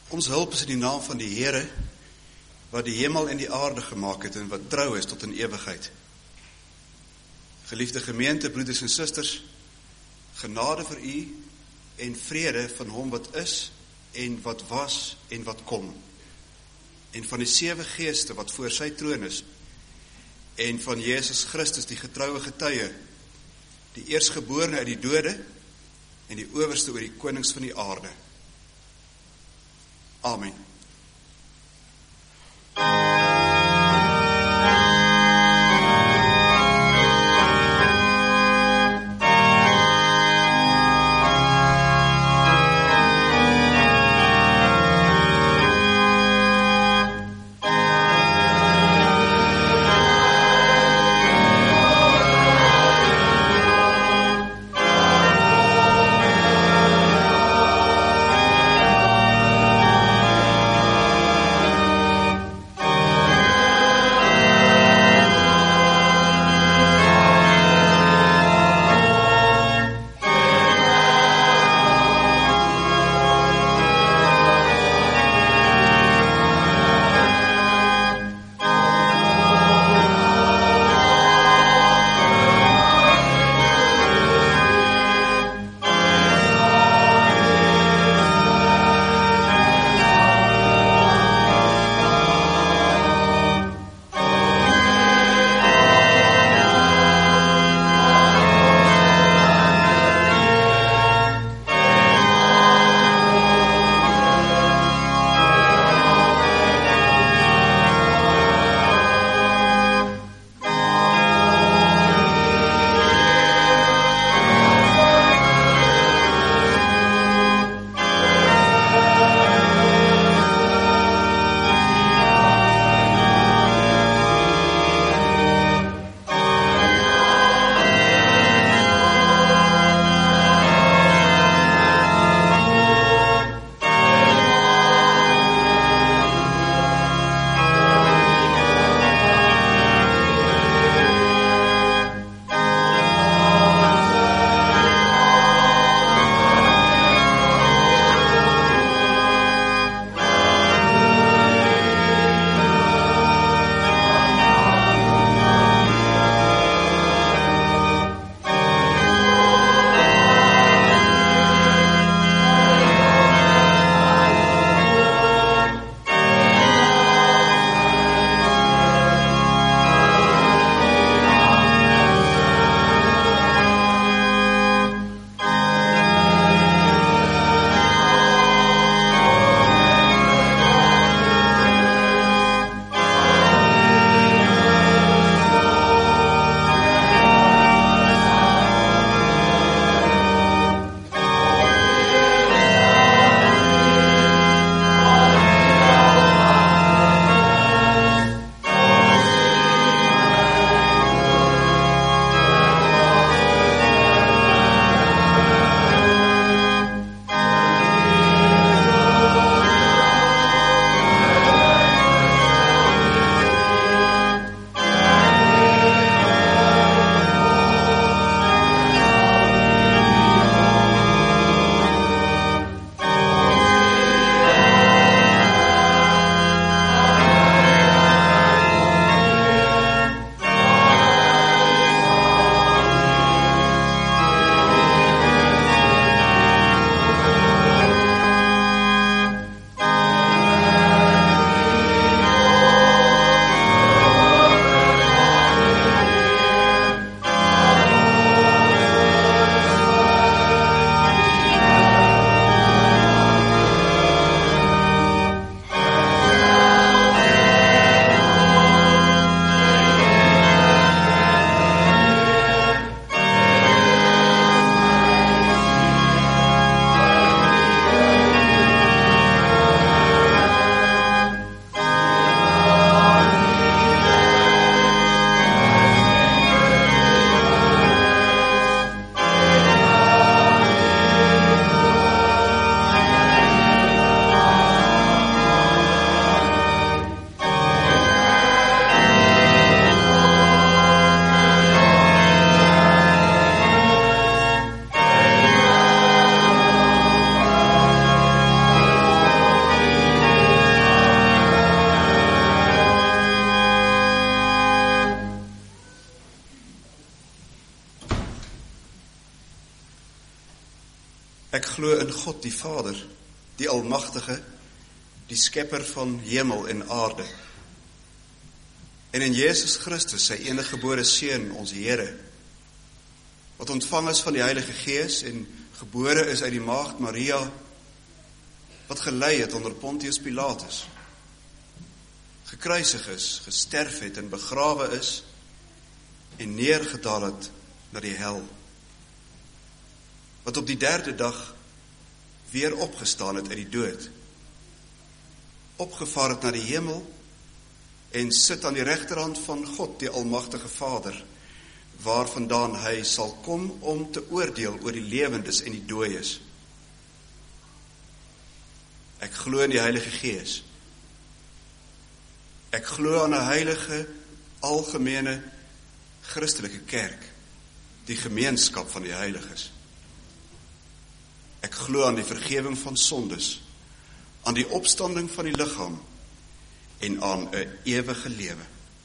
Ons hulp is in die naam van die Here, wat die hemel en die aarde gemaak het en wat trou is tot in ewigheid. Geliefde gemeente, broeders en susters, genade vir u en vrede van hom wat is en wat was en wat kom, en van die 7 geeste wat voor sy troon is, en van Jesus Christus, die getroue getuie, die eerstgeborene uit die dode en die owerste oor die konings van die aarde. Amen. Ek glo in God die Vader, die Almagtige, die skepper van hemel en aarde. En in Jesus Christus, sy eniggebore Seun, ons Here, wat ontvang is van die Heilige Gees en gebore is uit die maagd Maria, wat gelei het onder Pontius Pilatus, gekruisig is, gesterf het en begrawe is en neergedaal het na die hel, wat op die 3de dag weer opgestaan het uit die dood, opgevaar het na die hemel en sit aan die regterhand van God, die Almagtige Vader, waarvandaan hy sal kom om te oordeel oor die lewendes en die dooies. Ek glo in die Heilige Gees. Ek glo aan 'n heilige, algemene, Christelike kerk, die gemeenskap van die heiliges. Ek glo aan die vergewing van sondes, aan die opstanding van die liggaam en aan 'n ewige lewe.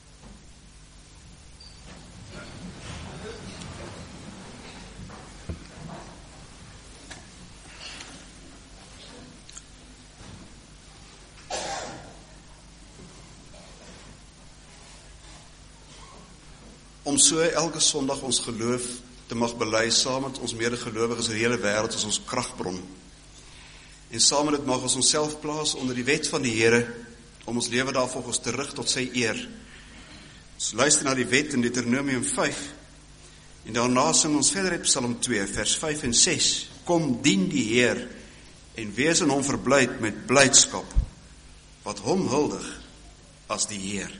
Om so elke Sondag ons geloof te mag bely saam met ons medegelowiges in die hele wêreld is ons kragbron. En saam met dit mag ons onsself plaas onder die wet van die Here, om ons lewe daarvolgens te rig tot sy eer. Ons luister na die wet in Deuteronomium 5, en daarna sing ons verder uit Psalm 2, vers 5 en 6. Kom, dien die Heer, en wees in hom verblyd met blydskap, wat hom huldig as die Heer.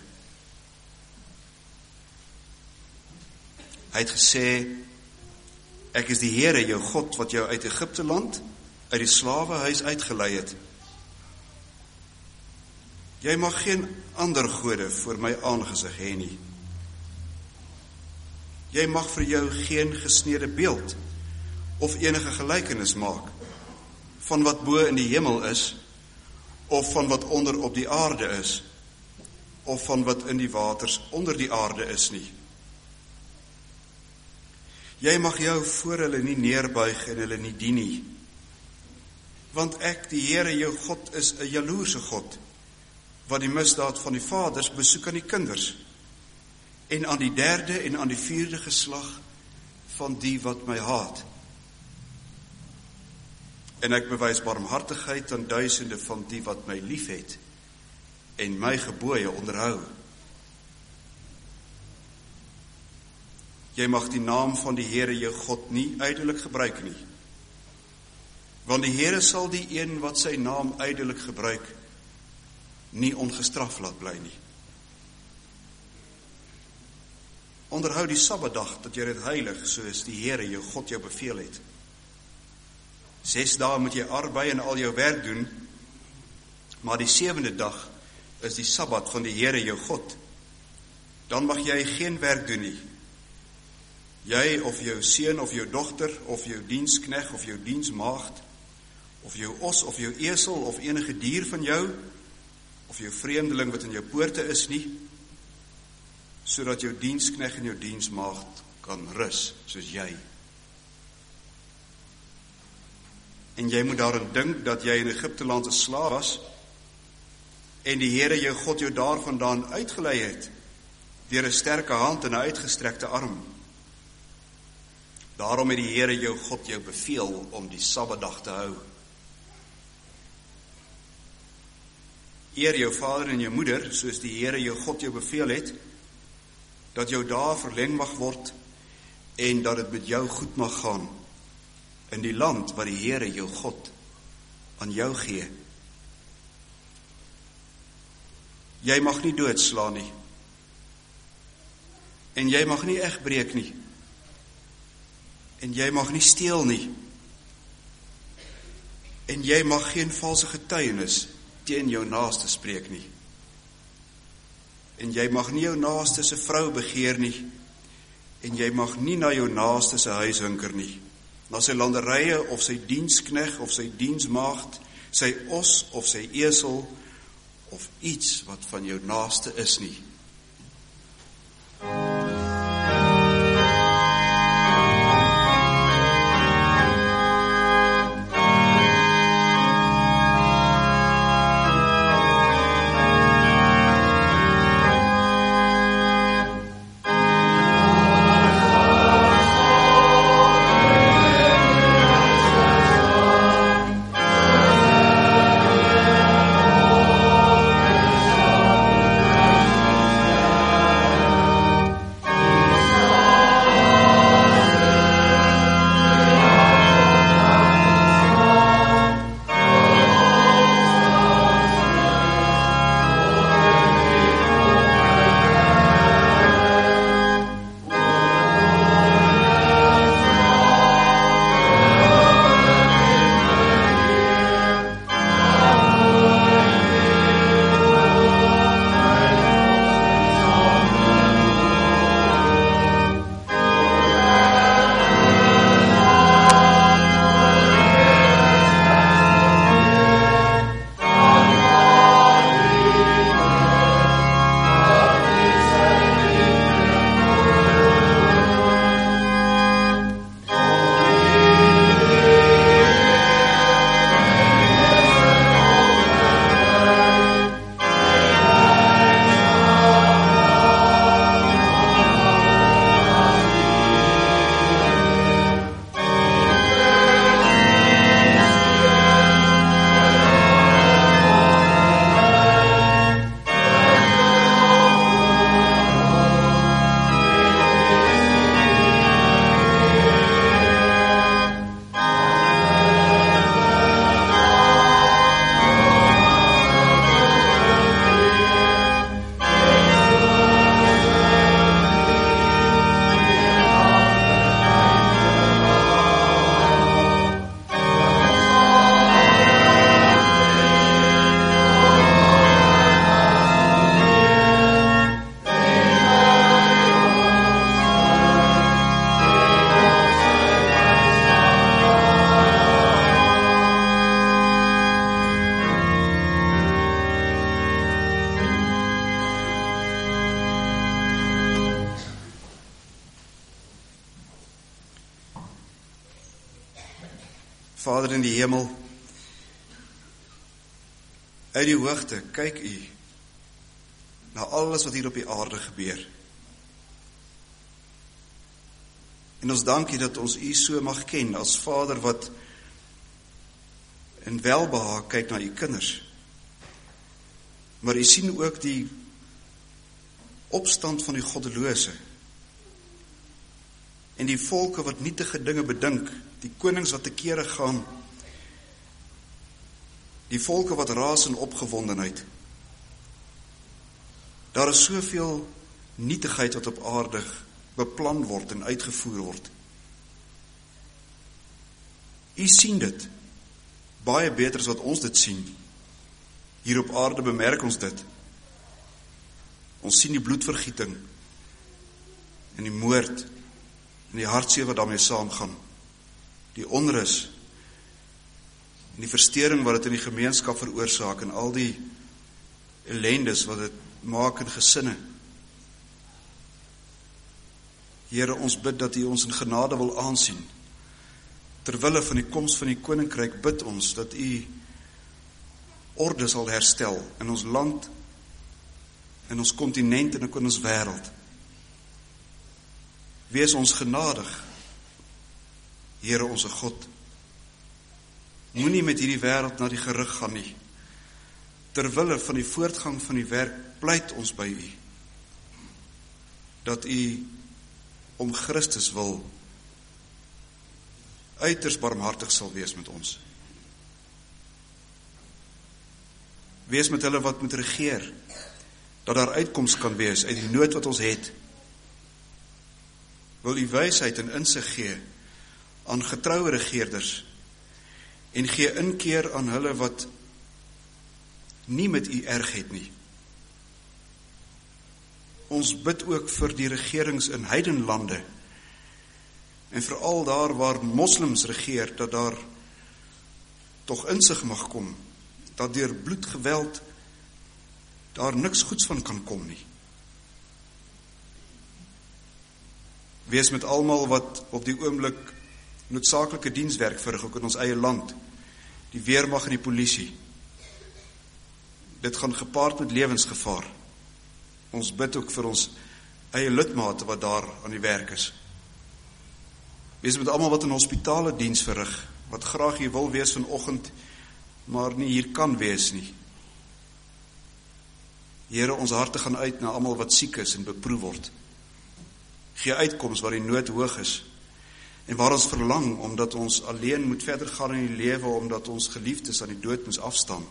Hy het gesê, ek is die Here, jou God, wat jou uit Egipte land, uit die slawehuis uitgelei het. Jy mag geen ander gode voor my aangesig hê nie. Jy mag vir jou geen gesneede beeld of enige gelykenis maak van wat bo in die hemel is, of van wat onder op die aarde is, of van wat in die waters onder die aarde is nie. Jy mag jou voor hulle nie neerbuig en hulle nie dien nie, want ek, die Here jou God, is 'n jaloerse God, wat die misdaad van die vaders besoek aan die kinders, en aan die 3de en aan die 4de geslag van die wat my haat. En ek bewys barmhartigheid aan duisende van die wat my liefhet, en my gebooie onderhou. Jy mag die naam van die Here jou God nie ydelik gebruik nie, want die Here sal die een wat sy naam ydelik gebruik, nie ongestraf laat bly nie. Onderhou die Sabbatdag, dat jy dit heilig, soos die Here jou God jou beveel het. 6 dae moet jy arbei en al jou werk doen, maar die 7de dag is die Sabbat van die Here jou God. Dan mag jy geen werk doen nie. Jy of jou seun of jou dogter, of jou dienskneg of jou diensmaagd, of jou os of jou esel of enige dier van jou, of jou vreemdeling wat in jou poorte is nie, sodat jou dienskneg en jou diensmaagd kan rus, soos jy. En jy moet daarin dink dat jy in Egipte land 'n slaaf was, en die Here jou God jou daarvandaan uitgelei het, deur 'n sterke hand en 'n uitgestrekte arm. Daarom het die Here jou God jou beveel om die Sabbatdag te hou. Eer jou vader en jou moeder, soos die Here jou God jou beveel het, dat jou dae verleng mag word, en dat dit met jou goed mag gaan, in die land wat die Here jou God aan jou gee. Jy mag nie doodslaan nie, en jy mag nie egbreek nie, en jy mag nie steel nie, en jy mag geen valse getuienis teen jou naaste spreek nie, en jy mag nie jou naaste se vrou begeer nie, en jy mag nie na jou naaste se huis hinker nie, na sy landerye of sy dienskneg of sy diensmaagd, sy os of sy esel, of iets wat van jou naaste is nie. Vader in die hemel, uit die hoogte kyk U na alles wat hier op die aarde gebeur. En ons dank U dat ons U so mag ken as Vader wat in welbehaag kyk na U kinders. Maar U sien ook die opstand van die goddelose en die volke wat nietige dinge bedink, die konings wat te kere gaan, die volke wat raas in opgewondenheid. Daar is soveel nietigheid wat op aarde beplan word en uitgevoer word. U sien dit, baie beter as wat ons dit sien. Hier op aarde bemerk ons dit. Ons sien die bloedvergieting en die moord en die hartseer wat daarmee saamgaan. Die onrus en die versteuring wat dit in die gemeenskap veroorsaak en al die ellendes wat dit maak in gesinne. Here, ons bid dat U ons in genade wil aansien. Terwille van die koms van die koninkryk bid ons dat U orde sal herstel in ons land, in ons kontinent en in ons wêreld. Wees ons genadig, Here onze God. Moenie met hierdie wêreld na die gerig gaan nie. Terwille van die voortgang van die werk pleit ons by U, dat U om Christus wil uiters barmhartig sal wees met ons. Wees met hulle wat moet regeer, dat daar uitkoms kan wees uit die nood wat ons het. Wil U wysheid en insig gee aan getroue regeerders en gee inkeer aan hulle wat nie met U erg het nie. Ons bid ook vir die regerings in heidenlande en veral daar waar moslims regeer, dat daar tog insig mag kom, dat deur bloedgeweld daar niks goeds van kan kom nie. Wees met almal wat op die oomblik noodsaaklike dienswerk verrig, ook in ons eie land, die weermag en die polisie. Dit gaan gepaard met lewensgevaar. Ons bid ook vir ons eie lidmate wat daar aan die werk is. Wees met almal wat in hospitale diens verrig, wat graag hier wil wees vanoggend, maar nie hier kan wees nie. Here, ons harte gaan uit na almal wat siek is en beproef word. Gee uitkoms waar die nood hoog is en waar ons verlang, omdat ons alleen moet verder gaan in die lewe, omdat ons geliefdes aan die dood moes afstaan.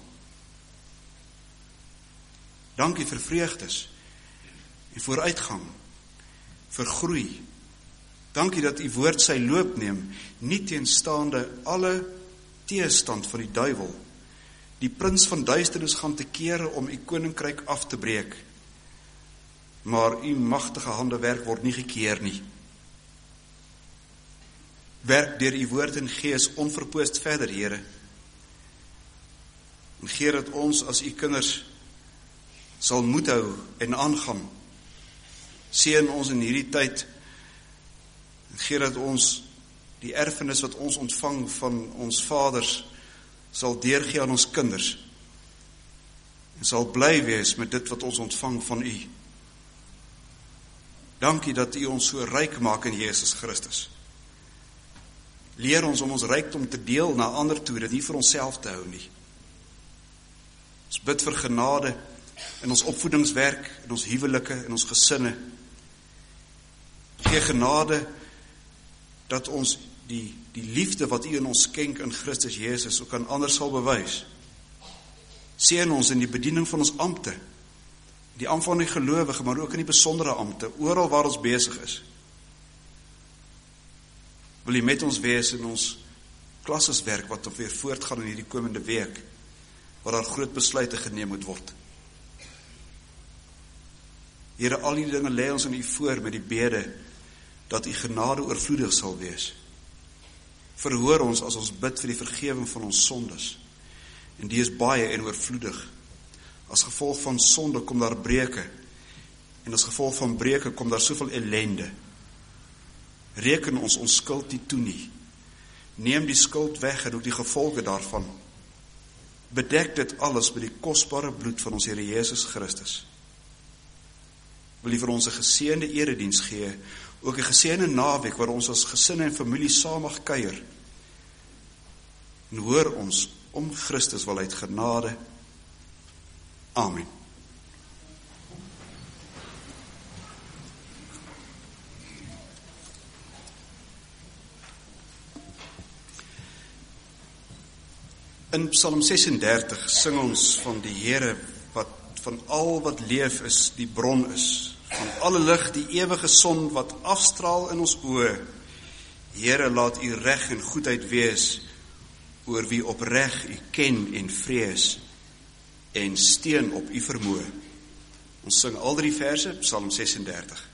Dankie vir vreugdes en vooruitgang, vir groei. Dankie dat U woord sy loop neem, nie teenstaande alle teestand van die duiwel. Die prins van duisternis gaan te kere om U koninkryk af te breek. Maar U magtige hande werk word nie gekeer nie. Werk deur U woord en gees onverpoost verder, Here. En gee dat ons as U kinders sal moed hou en aangaan. Seën ons in hierdie tyd. En gee dat ons die erfenis wat ons ontvang van ons vaders sal deurgee aan ons kinders. En sal bly wees met dit wat ons ontvang van U. Dankie dat U ons so ryk maak in Jesus Christus. Leer ons om ons rykdom te deel na ander toe, dit nie vir onsself te hou nie. Ons bid vir genade in ons opvoedingswerk, in ons huwelike, in ons gesinne. Gee genade dat ons die liefde wat U in ons skenk in Christus Jesus ook aan ander sal bewys. Seën ons in die bediening van ons ampte, die ampt van die gelowige, maar ook in die besondere ampte, oral waar ons besig is. Wil U met ons wees in ons klasseswerk wat nog weer voortgaan in hierdie komende week, waar daar groot besluite geneem moet word. Here, al die dinge lê ons in U voor met die bede dat U genade oorvloedig sal wees. Verhoor ons as ons bid vir die vergewing van ons sondes. En die is baie en oorvloedig. As gevolg van sonde kom daar breuke. En as gevolg van breuke kom daar soveel ellende. Reken ons skuld nie toe nie. Neem die skuld weg en ook die gevolge daarvan. Bedek dit alles met die kosbare bloed van ons Here Jesus Christus. Wil U vir ons 'n geseënde erediens gee, ook 'n geseënde naweek waar ons as gesin en familie saam mag kuier. En hoor ons om Christus wil uit genade. Amen. In Psalm 36 sing ons van die Here wat van al wat leef is, die bron is, van alle lig die ewige son wat afstraal in ons oë. Here, laat U reg en goedheid wees oor wie opreg U ken en vrees en steun op U vermoë. Ons sing al 3 verse, Psalm 36.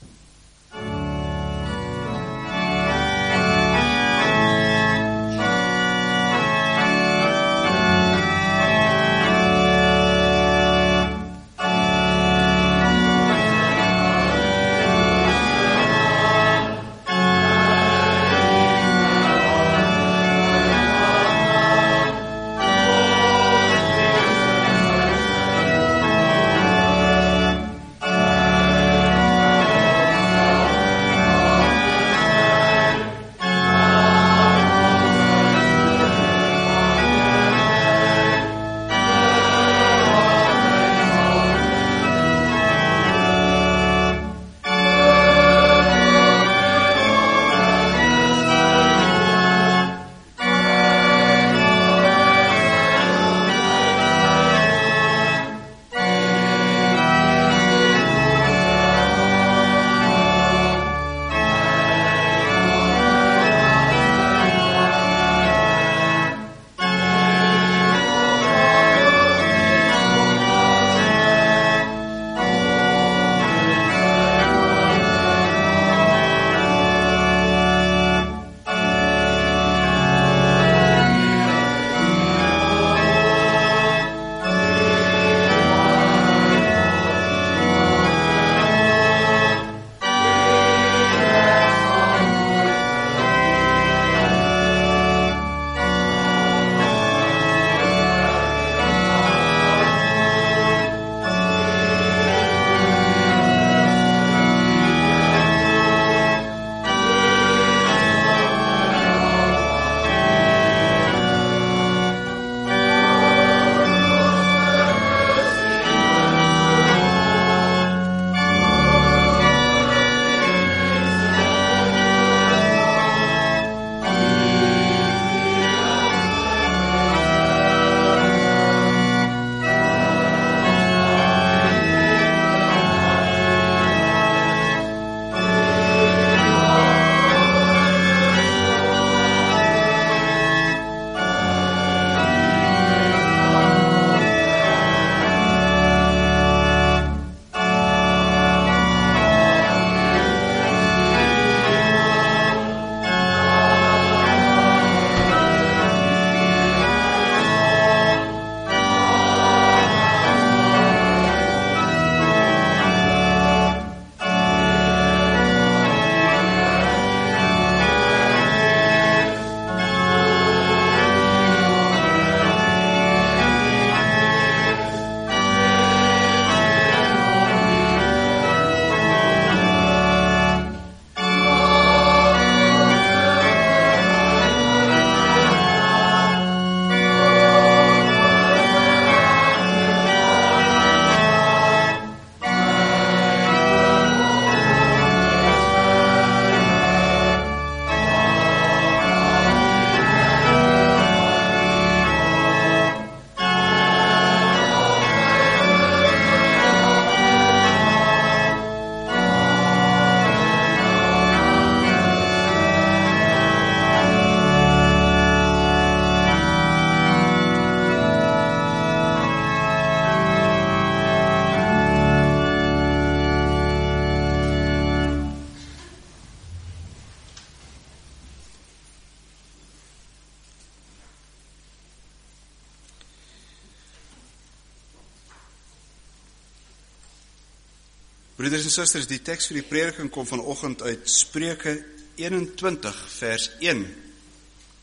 Broeders en susters, die teks vir die prediking kom vanoggend uit Spreuke 21 vers 1.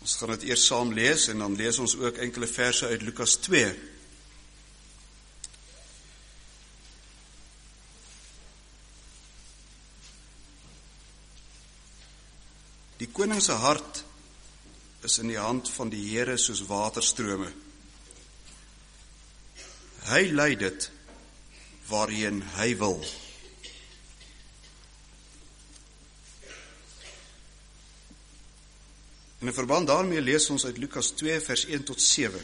Ons gaan dit eers saam lees en dan lees ons ook enkele verse uit Lukas 2. Die koning se hart is in die hand van die Here soos waterstrome. Hy lei dit waarheen hy wil. En in verband daarmee lees ons uit Lukas 2 vers 1 tot 7.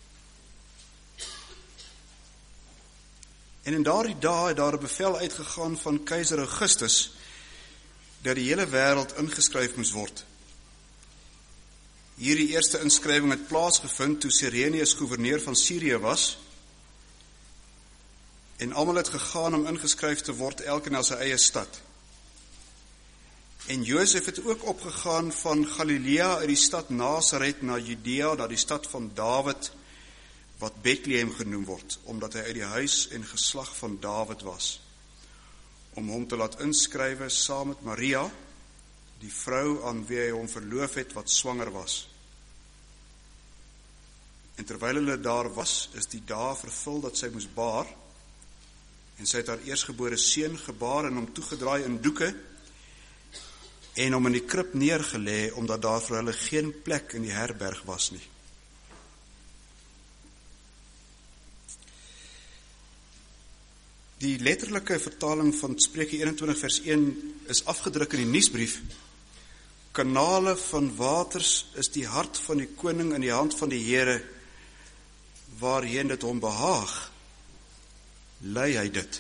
En in daardie dae het daar 'n bevel uitgegaan van keiser Augustus dat die hele wêreld ingeskryf moes word. Hierdie eerste inskrywing het plaasgevind toe Sirenius gouverneur van Sirië was, en almal het gegaan om ingeskryf te word, elke na sy eie stad. En Josef het ook opgegaan van Galilea uit die stad Nasaret na Judea, na die stad van Dawid, wat Bethlehem genoem word, omdat hy uit die huis en geslag van Dawid was, om hom te laat inskrywe saam met Maria, die vrou aan wie hy hom verloof het, wat swanger was. En terwyl hulle daar was, is die dae vervul dat sy moes baar, en sy het haar eersgebore seun gebaar en hom toegedraai in doeke, en hom in die krib neergelê, omdat daar vir hulle geen plek in die herberg was nie. Die letterlike vertaling van Spreuke 21 vers 1 is afgedruk in die nuusbrief. Kanale van waters is die hart van die koning in die hand van die Here, waarheen dit hom behaag, lei hy dit.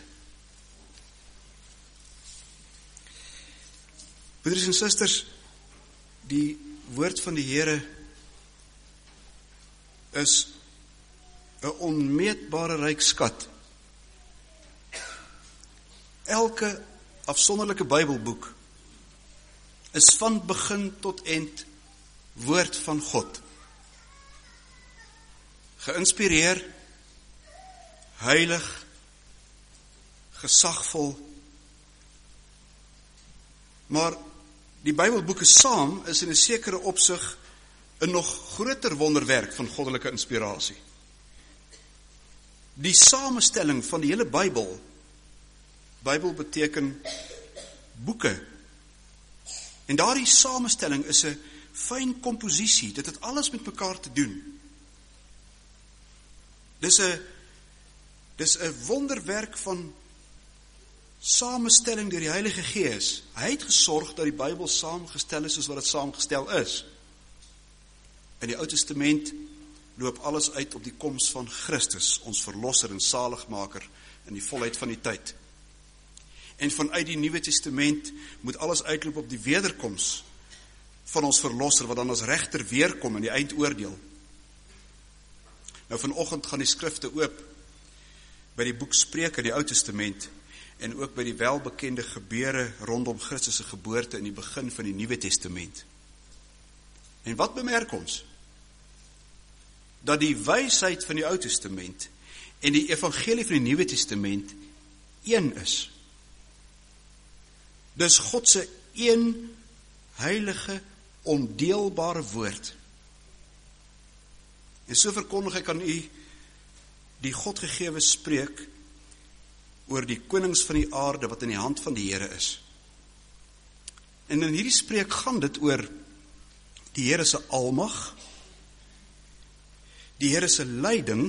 Broeders en susters, die woord van die Here is 'n onmeetbare ryk skat. Elke afsonderlike Bybelboek is van begin tot eind woord van God. Geïnspireer, heilig, gesagvol. Maar die Bybelboeke saam is in 'n sekere opsig 'n nog groter wonderwerk van goddelike inspirasie. Die samestelling van die hele Bybel beteken boeke. En daardie samestelling is 'n fyn komposisie. Dit het alles met mekaar te doen. Dis 'n wonderwerk van samestelling deur die Heilige Gees. Hy het gesorg dat die Bybel saamgestel is soos wat dit saamgestel is. In die Ou Testament loop alles uit op die koms van Christus, ons verlosser en saligmaker in die volheid van die tyd. En vanuit die Nuwe Testament moet alles uitloop op die wederkoms van ons verlosser, wat dan as regter weerkom in die eindoordeel. Nou vanoggend gaan die skrifte oop by die boek Spreuke in die Ou Testament en ook by die welbekende gebeure rondom Christus se geboorte in die begin van die Nuwe Testament. En wat bemerk ons? Dat die wysheid van die Ou Testament en die evangelie van die Nuwe Testament een is. Dis God se een heilige, ondeelbare woord. En so verkondig ek aan u die Godgegewe spreek oor die konings van die aarde wat in die hand van die Here is. En in hierdie spreek gaan dit oor die Here se almag, die Here se leiding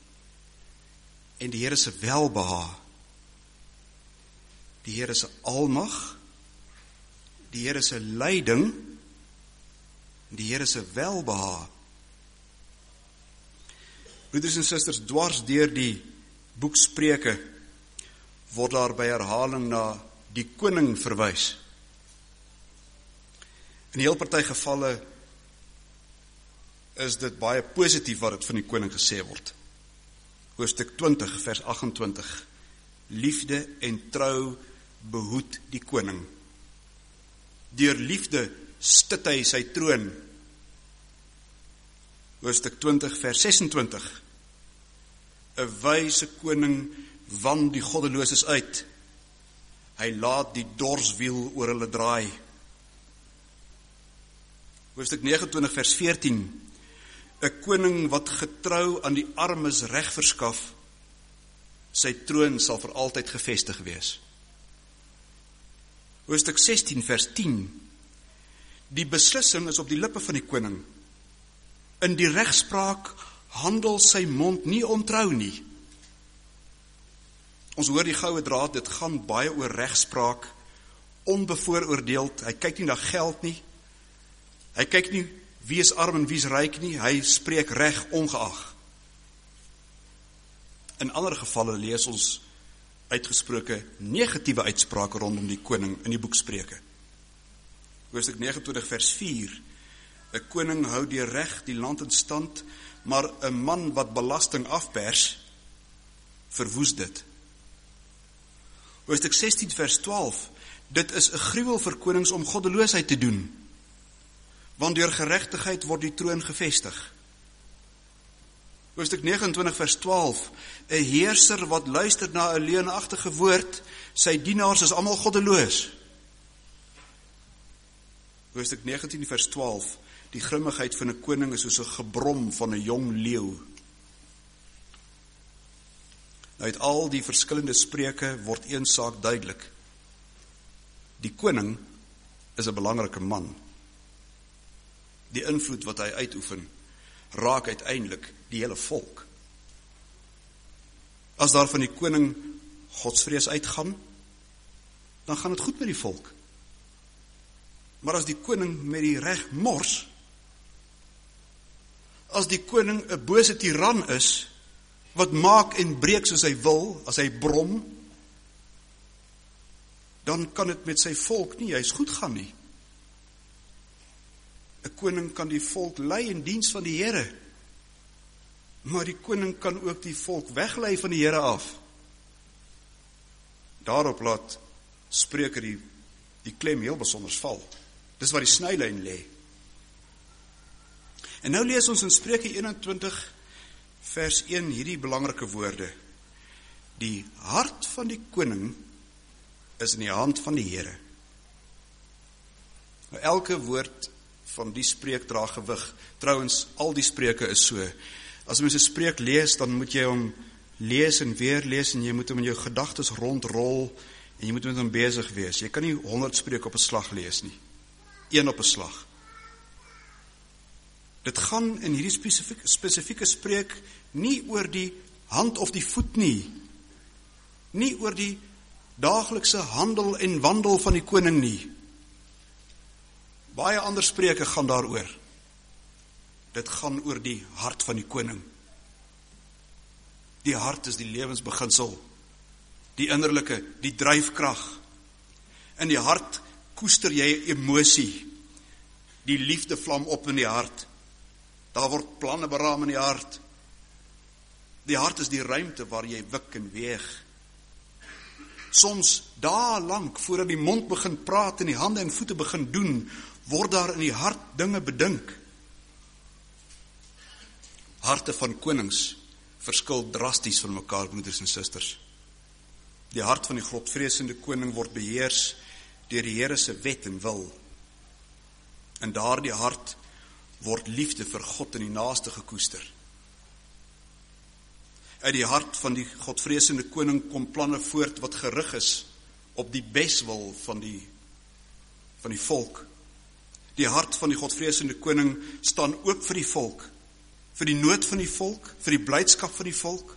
en die Here se welbehae. Die Here se almag, die Here se leiding en die Here se welbehae. Broeders en susters, dwars deur die boek Spreuke word daar by herhaling na die koning verwys. In heel party gevalle is dit baie positief wat dit van die koning gesê word. Hoofstuk 20 vers 28. Liefde en trou behoed die koning. Deur liefde stit hy sy troon. Hoofstuk 20 vers 26. 'n wyse koning wan die goddeloses uit. Hy laat die dorswiel oor hulle draai. Hoofstuk 29 vers 14. 'n koning wat getrou aan die armes reg verskaf, sy troon sal vir altyd gevestig wees. Hoofstuk 16 vers 10. Die beslissing is op die lippe van die koning. In die regspraak handel sy mond nie ontrou nie. Ons hoor die goue draad, dit gaan baie oor regspraak, onbevooroordeeld, hy kyk nie na geld nie, hy kyk nie wie is arm en wie is ryk nie, hy spreek reg ongeag. In ander gevalle lees ons uitgesproke negatiewe uitsprake rondom die koning in die boek Spreuke. Hoofstuk 29 vers 4. 'n koning hou die reg die land in stand, maar 'n man wat belasting afpers, verwoes dit. Hoofstuk 16 vers 12. Dit is 'n gruwel vir konings om goddeloosheid te doen, want deur geregtigheid word die troon gevestig. Hoofstuk 29 vers 12. 'n heerser wat luister na 'n leuenagtige woord, sy dienaars is almal goddeloos. Hoofstuk 19 vers 12. Die grimmigheid van 'n koning is soos 'n gebrom van 'n jong leeu. Uit al die verskillende spreuke word een saak duidelik. Die koning is 'n belangrike man. Die invloed wat hy uitoefen, raak uiteindelik die hele volk. As daar van die koning godsvrees uitgaan, dan gaan dit goed met die volk. Maar as die koning met die reg mors, as die koning 'n bose tiran is, wat maak en breek soos hy wil, as hy brom, dan kan dit met sy volk nie juist goed gaan nie. 'n koning kan die volk lei in diens van die Here, maar die koning kan ook die volk weglei van die Here af. Daarop laat Spreuke die klem heel besonders val. Dis waar die snylyn lê. En nou lees ons in Spreuke 21 vers 1 hierdie belangrike woorde. Die hart van die koning is in die hand van die Here. Nou, elke woord van die spreek dra gewig. Trouwens, al die spreuke is so. As mens 'n spreek lees, dan moet jy hom lees en weer lees, en jy moet hom in jou gedagtes rondrol, en jy moet met hom besig wees. Jy kan nie 100 spreuke op 'n slag lees nie. Een op 'n slag. Dit gaan in hierdie spesifieke spreek nie oor die hand of die voet nie. Nie oor die daaglikse handel en wandel van die koning nie. Baie ander spreuke gaan daaroor. Dit gaan oor die hart van die koning. Die hart is die lewensbeginsel, die innerlike, die dryfkrag. In die hart koester jy emosie, die liefde vlam op in die hart. Daar word planne beraam in die hart. Die hart is die ruimte waar jy wik en weeg. Soms dae lank voordat die mond begin praat en die hande en voete begin doen, word daar in die hart dinge bedink. Harte van konings verskil drasties van mekaar, broeders en susters. Die hart van die godvreesende koning word beheers deur die Here se wet en wil. In daardie hart word liefde vir God en die naaste gekoester. Uit die hart van die godvreesende koning kom planne voort wat gerig is op die beswil van die volk. Die hart van die godvreesende koning staan oop vir die volk, vir die nood van die volk, vir die blydskap van die volk.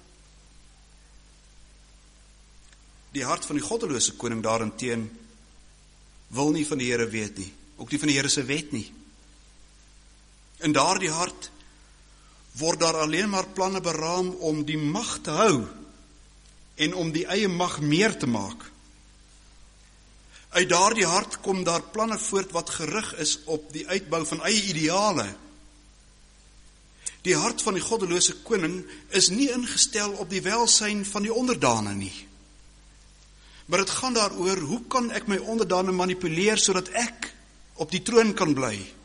Die hart van die goddelose koning daarenteen wil nie van die Here weet nie, ook nie van die Here se wet nie. In daardie hart word daar alleen maar planne beraam om die mag te hou en om die eie mag meer te maak. Uit daardie hart kom daar planne voort wat gerig is op die uitbou van eie ideale. Die hart van die goddelose koning is nie ingestel op die welsyn van die onderdane nie. Maar dit gaan daaroor, hoe kan ek my onderdane manipuleer sodat ek op die troon kan bly?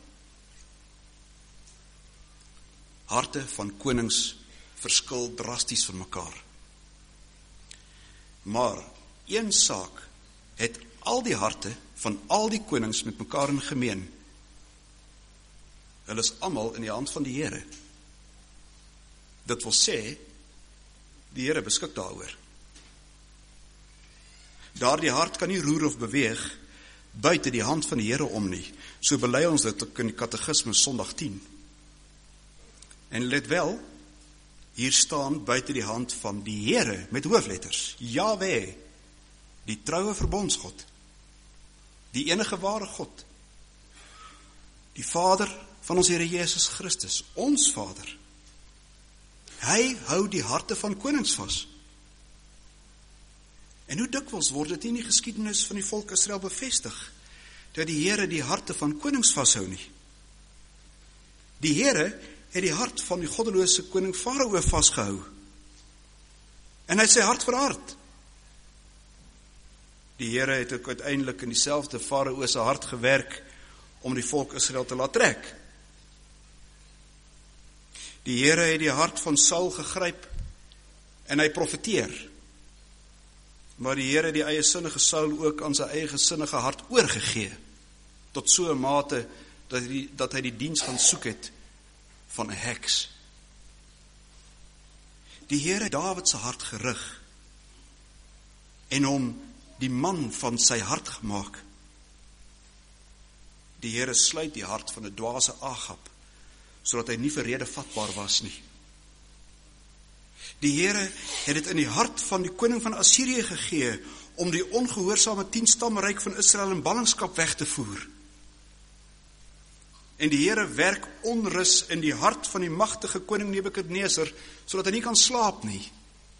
Harte van konings verskil drasties van mekaar. Maar een saak het al die harte van al die konings met mekaar in gemeen. Hulle is almal in die hand van die Here. Dit wil sê, die Here beskik daaroor. Daardie hart kan nie roer of beweeg buite die hand van die Here om nie. So bely ons dit in die katekismus Sondag 10. En let wel, hier staan buite die hand van die Here met hoofletters. Jahwe, die troue verbondsgod, die enige ware God, die Vader van ons Here Jesus Christus, ons Vader. Hy hou die harte van konings vas. En hoe dikwels word dit in die geskiedenis van die volk Israel bevestig, dat die Here die harte van konings vashou nie. Die Here het die hart van die goddelose koning Farao vasgehou. En hy het sy hart verhard. Die Here het ook uiteindelik in dieselfde Farao se hart gewerk om die volk Israel te laat trek. Die Here het die hart van Saul gegryp en hy profeteer. Maar die Here het die eie sinnige Saul ook aan sy eie sinnige hart oorgegee, tot so 'n mate dat hy die diens gaan soek het van 'n heks. Die Here het Dawid se hart gerig en hom die man van sy hart gemaak. Die Here sluit die hart van 'n dwaase Agab, sodat hy nie vir rede vatbaar was nie. Die Here het dit in die hart van die koning van Assirië gegee, om die ongehoorsame 10-stamryk van Israel in ballingskap weg te voer. En die Here werk onrus in die hart van die magtige koning Nebukadneser, sodat hy nie kan slaap nie.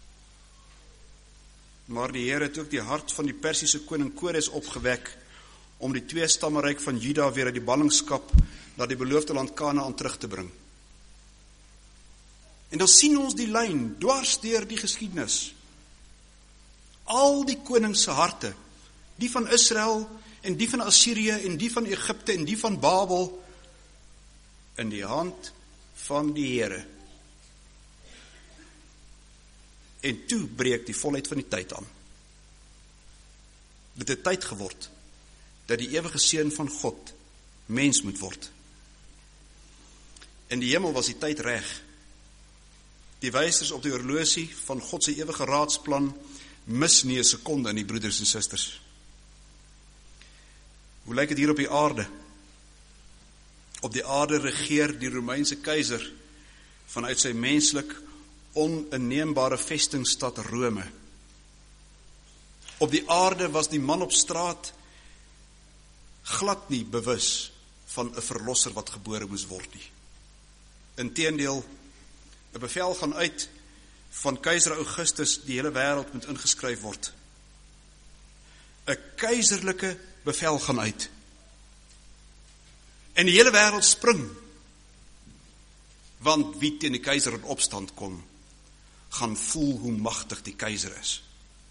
Maar die Here het ook die hart van die Persiese koning Kores opgewek, om die 2-stamryk van Juda weer uit die ballingskap na die beloofde land Kanaan terug te bring. En dan sien ons die lyn dwars deur die geskiedenis. Al die konings se harte, die van Israel en die van Assirië en die van Egipte en die van Babel, in die hand van die Here. En toe breek die volheid van die tyd aan. Dit het tyd geword dat die ewige seun van God mens moet word. In die hemel was die tyd reg. Die wysers op die horlosie van God se ewige raadsplan mis nie 'n sekonde in die broeders en susters. Hoe lyk dit hier op die aarde? Op die aarde regeer die Romeinse keiser vanuit sy menslik oninneembare vestingstad Rome. Op die aarde was die man op straat glad nie bewus van 'n verlosser wat gebore moes word nie. Inteendeel, 'n bevel gaan uit van keiser Augustus, die hele wêreld moet ingeskryf word. 'n Keiserlike bevel gaan uit. En die hele wêreld spring. Want wie teen die keiser in opstand kom, gaan voel hoe magtig die keiser is.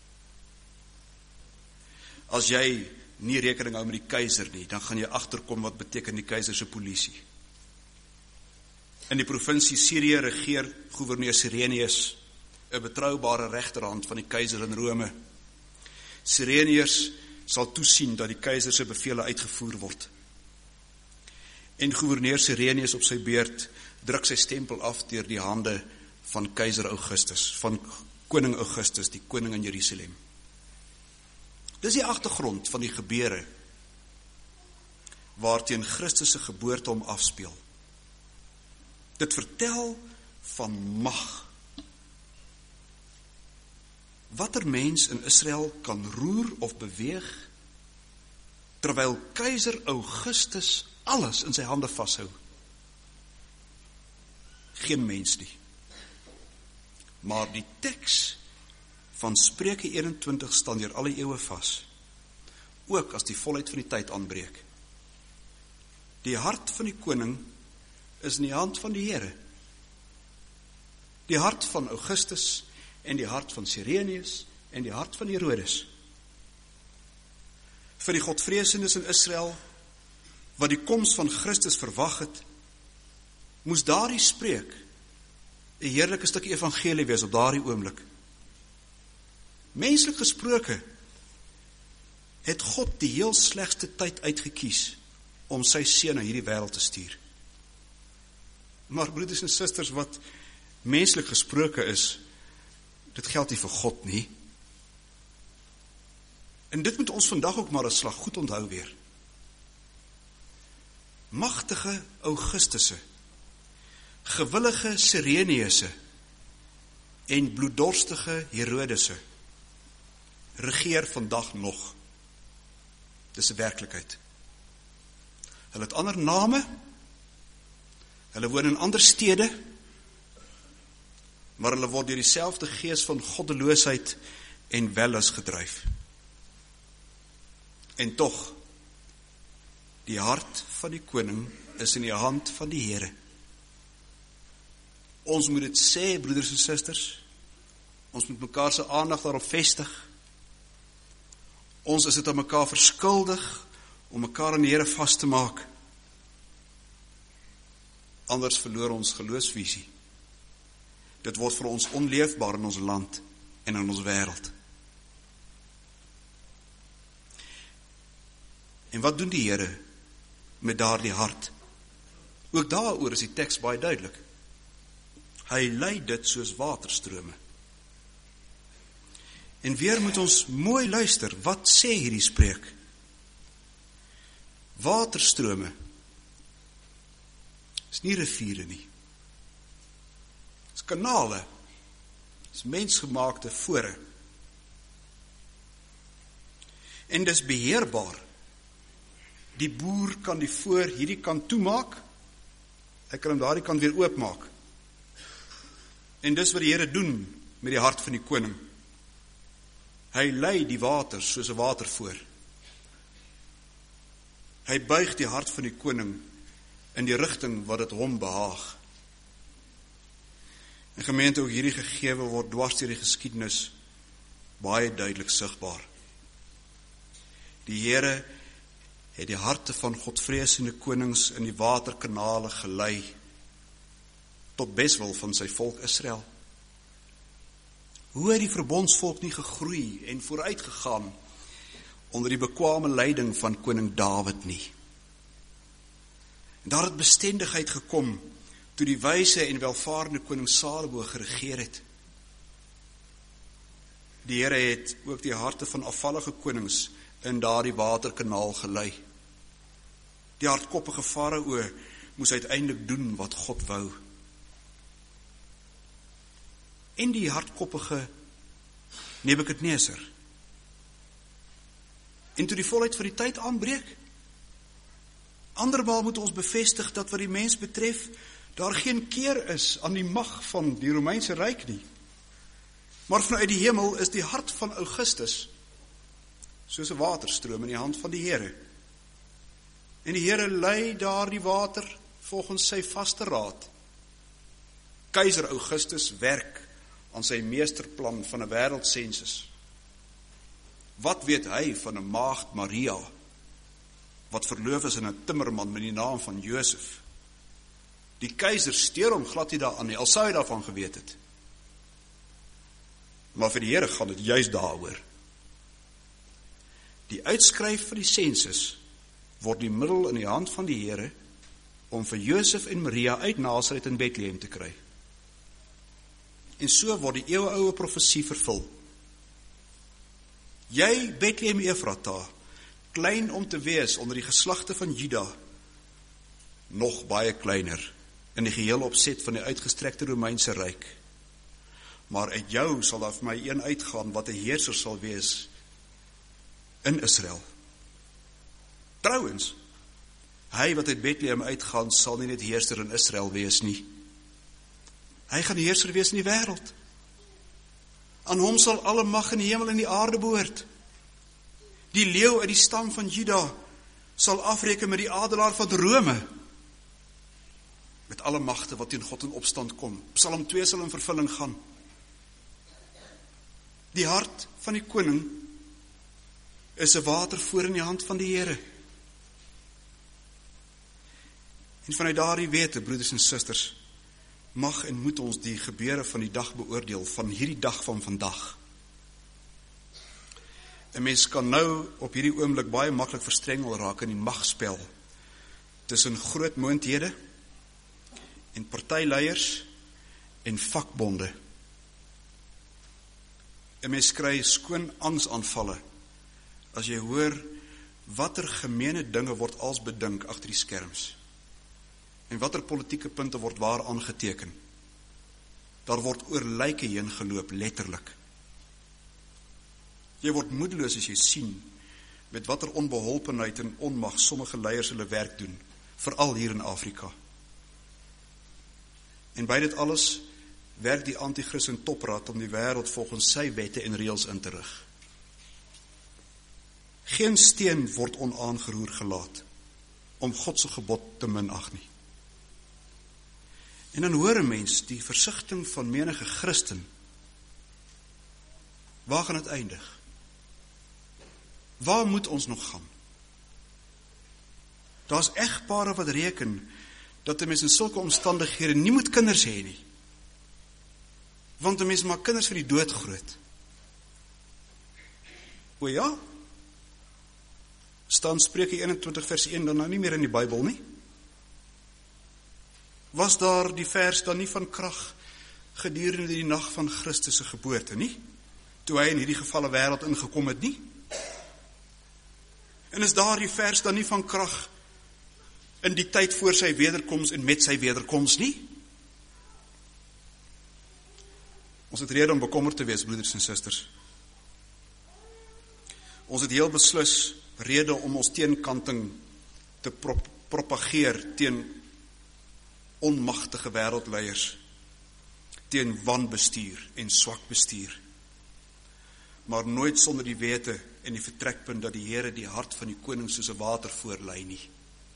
As jy nie rekening hou met die keiser nie, dan gaan jy agterkom wat beteken die keiser se polisie. In die provinsie Sirië regeer gouverneur Sirenius, 'n betroubare regterhand van die keiser in Rome. Sirenius sal toesien dat die keiser se bevele uitgevoer word. En gouverneur Sirenius op sy beurt druk sy stempel af deur die hande van keiser Augustus, van koning Augustus, die koning in Jerusalem. Dis die agtergrond van die gebeure waarteen Christus se geboorte hom afspeel. Dit vertel van mag. Watter mens in Israel kan roer of beweeg, terwyl keiser Augustus alles in sy hande vashou? Geen mens nie. Maar die teks van Spreuke 21 staan deur alle eeue vas, ook as die volheid van die tyd aanbreek. Die hart van die koning is in die hand van die Here. Die hart van Augustus en die hart van Sirenius en die hart van Herodes. Vir die godvreesendes in Israel, wat die koms van Christus verwag het, moes daardie spreek 'n heerlike stuk evangelie wees op daardie oomblik. Menslik gesproke het God die heel slegste tyd uitgekies om sy seun na hierdie wêreld te stuur. Maar broeders en susters, wat menslik gesproke is, dit geld nie vir God nie. En dit moet ons vandag ook maar 'n slag goed onthou weer. Magtige Augustusse, gewillige Sireneëse en bloeddorstige Herodese regeer vandag nog. Dis 'n werklikheid. Hulle het ander name, hulle woon in ander stede, maar hulle word deur dieselfde gees van goddeloosheid en wellus gedryf. En tog, die hart van die koning is in die hand van die Here. Ons moet dit sê, broeders en susters. Ons moet mekaar se aandag daarop vestig. Ons is dit aan mekaar verskuldig om mekaar aan die Here vas te maak. Anders verloor ons geloofsvisie. Dit word vir ons onleefbaar in ons land en in ons wêreld. En wat doen die Here met daardie hart? Ook daaroor is die teks baie duidelik. Hy lei dit soos waterstrome. En weer moet ons mooi luister, wat sê hierdie spreek? Waterstrome is nie riviere nie. Is kanale, is mensgemaakte fore. En dis beheerbaar. Die boer kan die voor hierdie kant toemaak, hy kan hom daardie kant weer oopmaak. En dis wat die Here doen met die hart van die koning. Hy lei die water soos 'n watervoor. Hy buig die hart van die koning in die rigting wat dit hom behaag. En gemeente, ook hierdie gegewe word dwars deur die geskiedenis baie duidelik sigbaar. Die Here het die harte van godvreesende konings in die waterkanale gelei tot beswil van sy volk Israel. Hoe het die verbondsvolk nie gegroei en vooruit gegaan onder die bekwame leiding van koning Dawid nie? En daar het bestendigheid gekom toe die wyse en welvarende koning Salomo geregeer het. Die Here het ook die harte van afvallige konings in daardie waterkanaal gelei. Die hardkoppige Farao moes uiteindelik doen wat God wou. En die hardkoppige Nebukadneser. En toe die volheid van die tyd aanbreek, andermaal moet ons bevestig dat wat die mens betref, daar geen keer is aan die mag van die Romeinse Ryk nie. Maar vanuit die hemel is die hart van Augustus soos 'n waterstroom in die hand van die Here. En die Here lei daardie water volgens sy vaste raad. Keiser Augustus werk aan sy meesterplan van 'n wêreldsensus. Wat weet hy van 'n maagd Maria, wat verloof is aan 'n timmerman met die naam van Josef? Die keiser steur hom glad nie daaraan nie, al sou hy daarvan geweet het. Maar vir die Here gaan dit juis daaroor. Die uitskryf van die sensus word die middel in die hand van die Here om vir Josef en Maria uit Nasaret in Bethlehem te kry. En so word die eeuwenoude profesie vervul. Jy, Bethlehem Efrata, klein om te wees onder die geslagte van Juda, nog baie kleiner in die geheel opset van die uitgestrekte Romeinse Ryk. Maar uit jou sal daar vir my een uitgaan wat 'n heerser sal wees in Israel. Trouwens, hy wat uit Bethlehem uitgaan sal nie net heerser in Israel wees nie. Hy gaan heerser wees in die wêreld. Aan hom sal alle mag in die hemel en die aarde behoort. Die leeu uit die stam van Juda sal afreken met die adelaar van Rome. Met alle magte wat teen God in opstand kom. Psalm 2 sal in vervulling gaan. Die hart van die koning is 'n watervoer in die hand van die Here. En vanuit daardie wete, broeders en susters, mag en moet ons die gebeure van die dag beoordeel, van hierdie dag van vandag. 'n Mens kan nou op hierdie oomblik baie maklik verstrengel raak in die magspel tussen groot moondhede en partyleiers en vakbonde. 'n Mens kry skoon angsaanvalle as jy hoor watter gemeene dinge word als bedink agter die skerms. En watter politieke punte word waar aangeteken. Daar word oor lyke heen geloop, letterlik. Jy word moedeloos as jy sien met watter onbeholpenheid en onmag sommige leiers hulle werk doen, veral hier in Afrika. En by dit alles werk die anti-kris in topraad om die wêreld volgens sy wette en reëls in te rig. Geen steen word onaangeroer gelaat om God se gebod te minag nie. En dan hoor 'n mens die versigtiging van menige Christen. Waar gaan dit eindig? Waar moet ons nog gaan? Daar's egpare wat reken dat 'n mens in sulke omstandighede nie moet kinders hê nie. Want 'n mens maak kinders vir die dood groot. O ja? Staan Spreuke 21 vers 1 dan nou nie meer in die Bybel nie? Was daar die vers dan nie van krag gedurende die nag van Christus se geboorte nie? Toe hy in hierdie gevalle wêreld ingekom het nie? En is daar die vers dan nie van krag in die tyd voor sy wederkoms en met sy wederkoms nie? Ons het rede om bekommerd te wees, broeders en susters. Ons het heel beslis rede om ons teenkanting te propageer teen onmagtige wêreldleiers, teen wanbestuur en swak bestuur. Maar nooit sonder die wete en die vertrekpunt dat die Here die hart van die koning soos 'n water voorlei nie.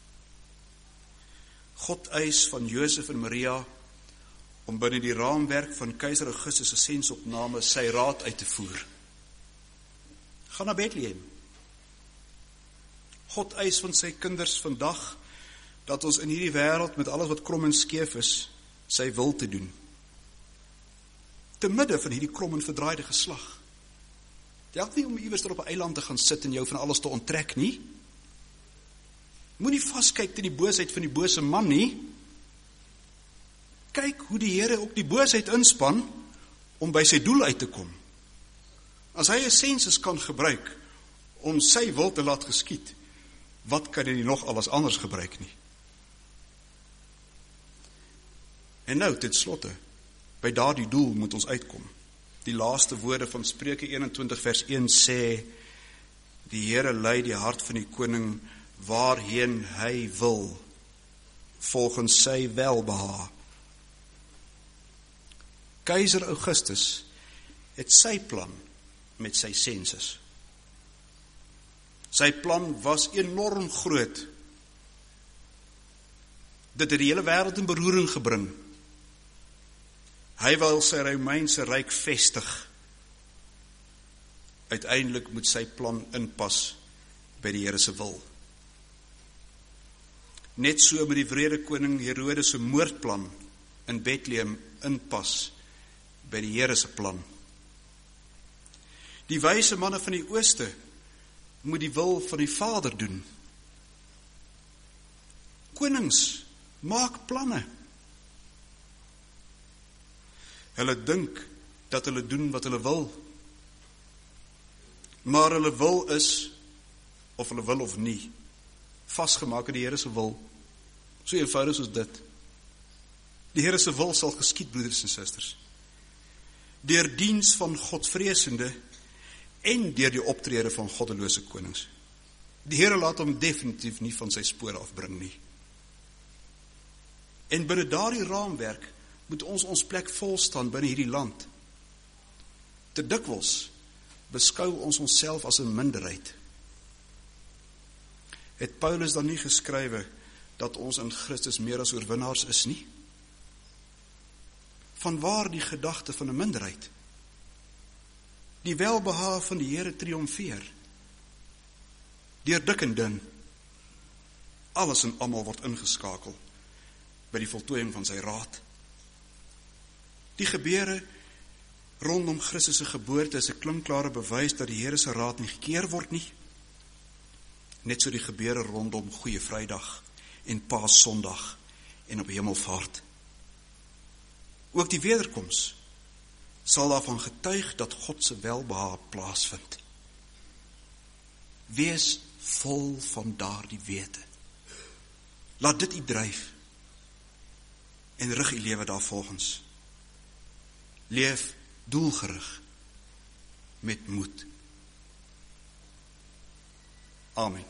God eis van Josef en Maria om binne die raamwerk van keiser Augustus se sensopname sy raad uit te voer. Gaan na Bethlehem. God eis van sy kinders vandag dat ons in hierdie wêreld met alles wat krom en skeef is, sy wil te doen. Te midde van hierdie krom en verdraaide geslag. Jy help nie om iewers op 'n eiland te gaan sit en jou van alles te onttrek nie. Moenie vaskyk teen die boosheid van die bose man nie. Kyk hoe die Here ook die boosheid inspan om by sy doel uit te kom. As hy 'n sensus kan gebruik om sy wil te laat geskied, wat kan hy nog alles anders gebruik nie? En nou, ten slotte, by daardie doel moet ons uitkom. Die laaste woorde van Spreuke 21 vers 1 sê, die Here lei die hart van die koning waarheen hy wil, volgens sy welbehae. Keiser Augustus het sy plan met sy sensus. Sy plan was enorm groot. Dit het die hele wêreld in beroering gebring. Hy wil sy Romeinse ryk vestig. Uiteindelik moet sy plan inpas by die Here se wil. Net so met die wrede koning Herodes se moordplan in Bethlehem inpas by die Here se plan. Die wyse manne van die ooste moet die wil van die Vader doen. Konings maak planne. Hulle dink dat hulle doen wat hulle wil. Maar hulle wil is, of hulle wil of nie, vasgemaak in die Here se wil. So eenvoudig soos dit. Die Here se wil sal geskied, broeders en susters. Deur diens van Godvreesende en deur die optrede van goddelose konings. Die Here laat hom definitief nie van sy spore afbring nie. En binne daardie raamwerk moet ons plek volstaan binne hierdie land. Te dikwels beskou ons onsself as 'n minderheid. Het Paulus dan nie geskrywe dat ons in Christus meer as oorwinnaars is nie? Vanwaar die gedagte van 'n minderheid? Die welbehae van die Here triomfeer. Deur dik en dun. Alles en almal word ingeskakel by die voltooiing van sy raad. Die gebeure rondom Christus se geboorte is 'n klinkklare bewys dat die Here se raad nie gekeer word nie. Net so die gebeure rondom Goeie Vrydag en Paas Sondag en op Hemelvaart. Ook die wederkoms sal daarvan getuig dat God se welbehae plaasvind. Wees vol van daardie wete. Laat dit u dryf en rig u lewe daarvolgens. Leef doelgerig met moed. Amen.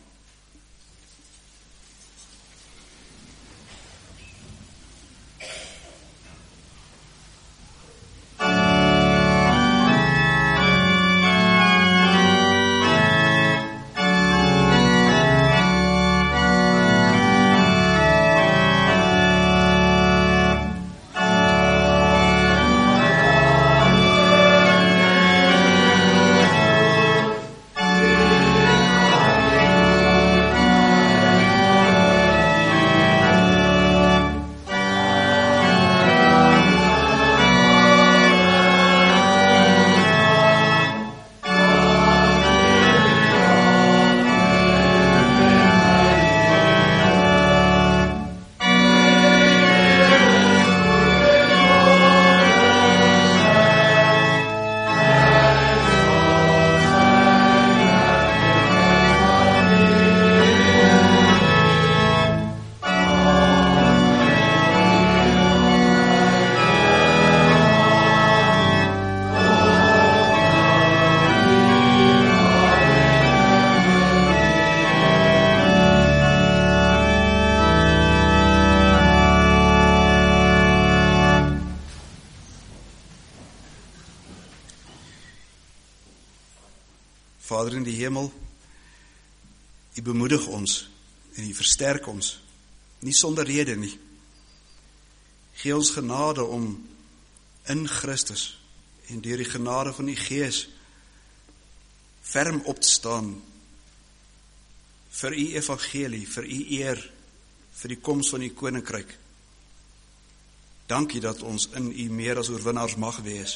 Vader in die hemel, U bemoedig ons en U versterk ons, nie sonder rede nie. Gee ons genade om in Christus en deur die genade van U Gees ferm op te staan vir U evangelie, vir U eer, vir die koms van U koninkryk. Dankie dat ons in U meer as oorwinnaars mag wees.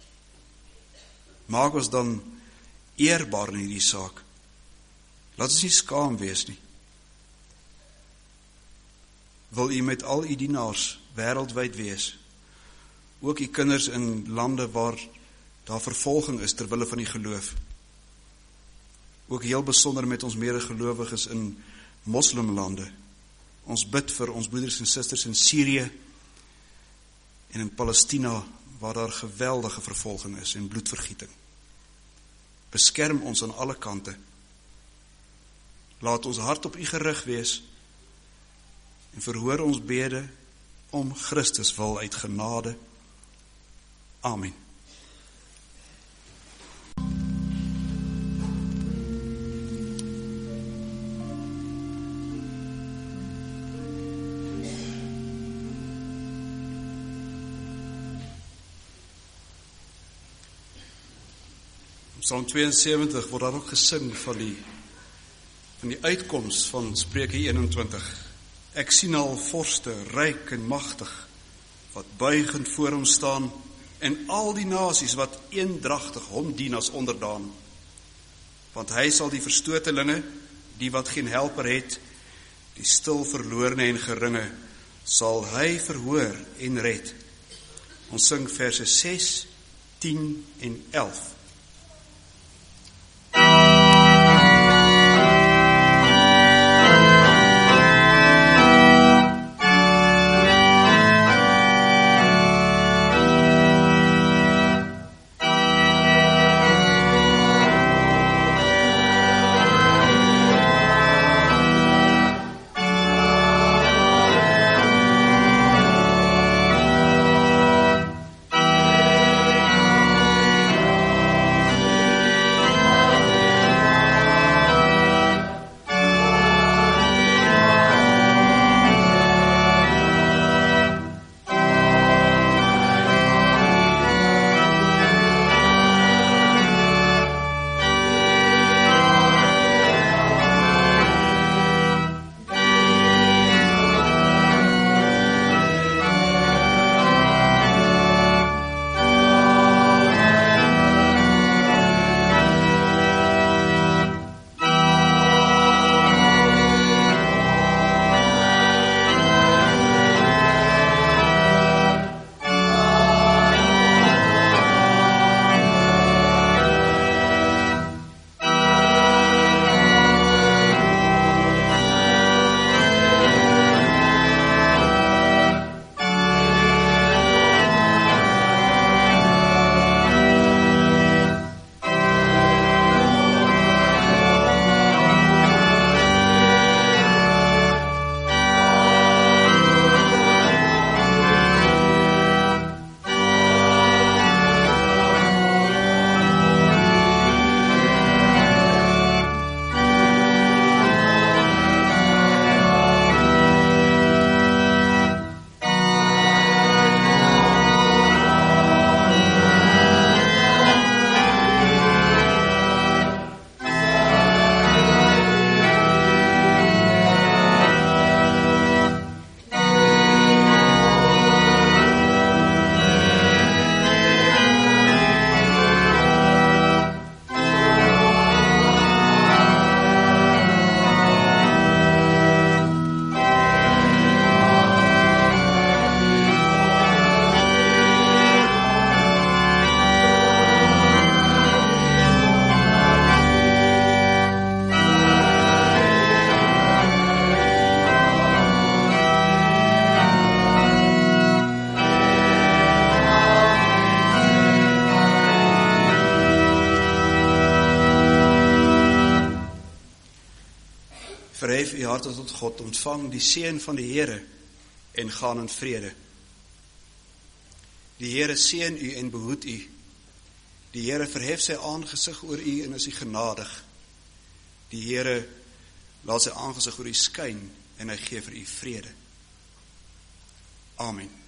Maak ons dan eerbaar in hierdie saak. Laat ons nie skaam wees nie. Wil U met al U dienaars wêreldwyd wees, ook U kinders in lande waar daar vervolging is ter wille van die geloof. Ook heel besonder met ons medegelowiges in moslimlande. Ons bid vir ons broeders en susters in Syrië en in Palestina, waar daar geweldige vervolging is en bloedvergieting. Beskerm ons aan alle kante. Laat ons hart op U gerig wees en verhoor ons bede om Christus wil uit genade. Amen. Psalm 72 word daar ook gesing van die uitkoms van Spreuke 21. Ek sien al vorste, ryk en magtig, wat buigend voor hom staan, en al die nasies wat eendragtig hom dien as onderdaan. Want hy sal die verstotelinge, die wat geen helper het, die stil verlorene en geringe, sal hy verhoor en red. Ons sing verse 6, 10 en 11. verhef u harte tot God, ontvang die seën van die Here en gaan in vrede. Die Here seën u en behoed u. Die Here verhef sy aangesig oor u en is u genadig. Die Here laat sy aangesig oor u skyn en hy gee vir u vrede. Amen.